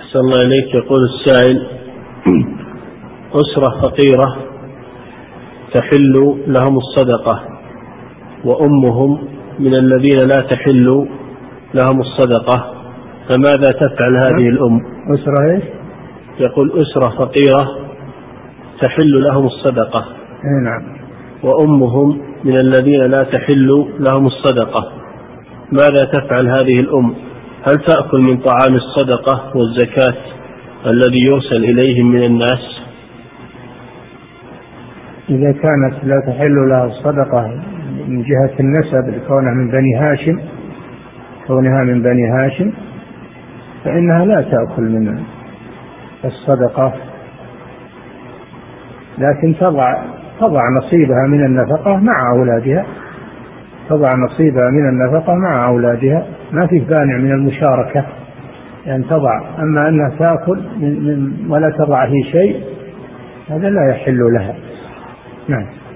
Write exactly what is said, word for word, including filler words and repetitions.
أحسن الله إليك. يقول السائل: أسرة فقيرة تحل لهم الصدقة وأمهم من الذين لا تحل لهم الصدقة، فماذا تفعل هذه الأم؟ أسرة إيش؟ يقول: أسرة فقيرة تحل لهم الصدقة. نعم. وأمهم من الذين لا تحل لهم الصدقة، ماذا تفعل هذه الأم؟ هل تأكل من طعام الصدقة والزكاة الذي يرسل إليهم من الناس؟ إذا كانت لا تحل لها الصدقة من جهة النسب لكونها من بني هاشم كونها من بني هاشم فإنها لا تأكل من الصدقة، لكن تضع تضع نصيبها من النفقة مع أولادها تضع نصيبها من النفقة مع أولادها، ما فيه بانع من المشاركة يعني تضع. أما أنها تأكل من ولا تضع فيه شيء هذا لا يحل لها. نعم.